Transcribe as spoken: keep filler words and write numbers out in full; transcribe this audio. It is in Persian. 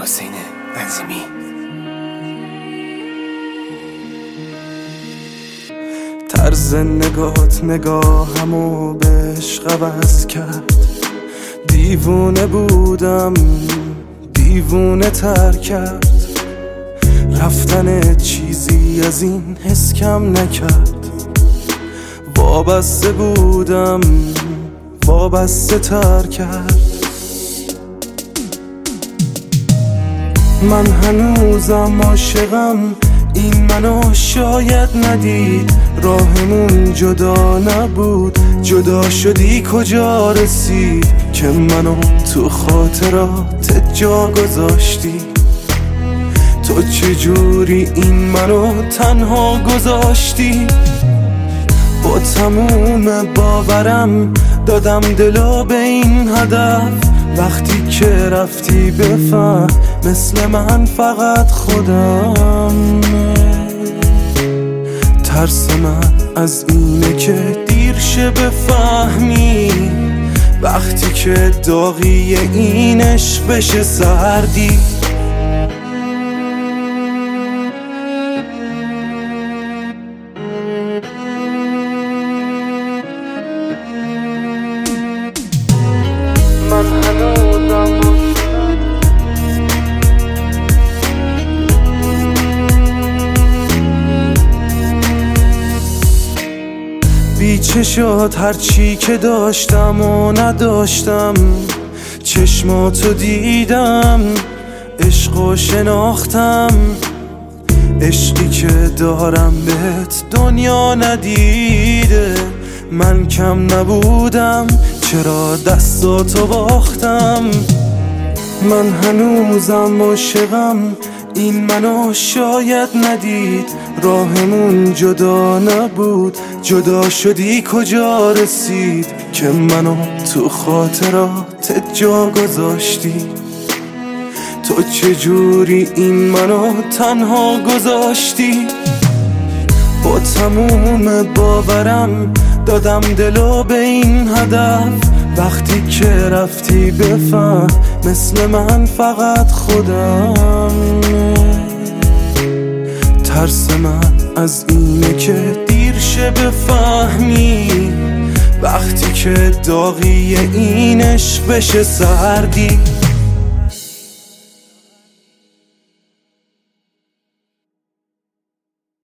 حسین عظیمی. طرز نگات نگاهمو به عشق عوض کرد. دیوونه بودم دیوونه تر کرد. رفتن چیزی از این حس کم نکرد. وابسته بودم وابسته تر کرد. من هنوزم عاشقم، این منو شاید ندید. راهمون جدا نبود، جدا شدی کجا رسید که منو تو خاطرات جا گذاشتی. تو چجوری این منو تنها گذاشتی؟ با تموم باورم دادم دلو به این هدف. وقتی که رفتی بفهم مثل من فقط خودم. ترس من از اینه که دیر شه بفهمی، وقتی که داغی این عشق بشه سردی. من هنوزم بی چشات هرچی که داشتم و نداشتم. چشماتو دیدم، عشقو شناختم. عشقی که دارم بهت دنیا ندیده. من کم نبودم، چرا دستاتو باختم. من هنوزم عاشقم، این منو شاید ندید. راهمون جدا نبود، جدا شدی کجا رسید که منو تو خاطرات جا گذاشتی. تو چجوری این منو تنها گذاشتی؟ با تموم باورم دادم دلو به این هدف. وقتی که رفتی بفهم مثل من فقط خودم. ترس من از اینه که دیر شه بفهمی، وقتی که داغی این عشق بشه سردی.